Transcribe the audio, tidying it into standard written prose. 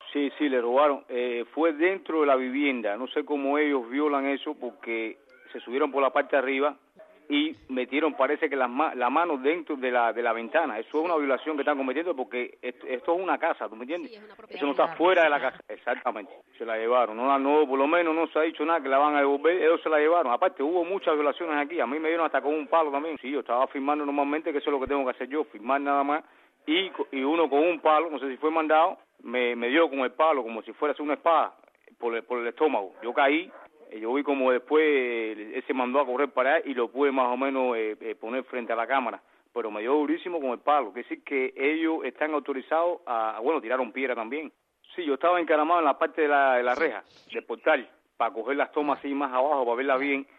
Sí, sí, le robaron. Fue dentro de la vivienda. No sé cómo ellos violan eso porque se subieron por la parte de arriba y metieron, parece que la mano dentro de la ventana. Eso es una violación que están cometiendo porque esto es una casa, ¿tú me entiendes? Sí, es una propiedad Eso no está privada, fuera sí, de la claro. casa. Exactamente. Se la llevaron. No, por lo menos no se ha dicho nada que la van a devolver. Ellos se la llevaron. Aparte, hubo muchas violaciones aquí. A mí me dieron hasta con un palo también. Sí, yo estaba firmando normalmente, que eso es lo que tengo que hacer yo, firmar nada más. Y uno con un palo, no sé si fue mandado, me dio con el palo como si fuera una espada por el estómago. Yo caí, yo vi como después él se mandó a correr para allá y lo pude más o menos poner frente a la cámara. Pero me dio durísimo con el palo. Quiere decir que ellos están autorizados bueno, tiraron piedra también. Sí, yo estaba encaramado en la parte de la Sí, reja, del portal, para coger las tomas claro, así más abajo, para verla claro. bien.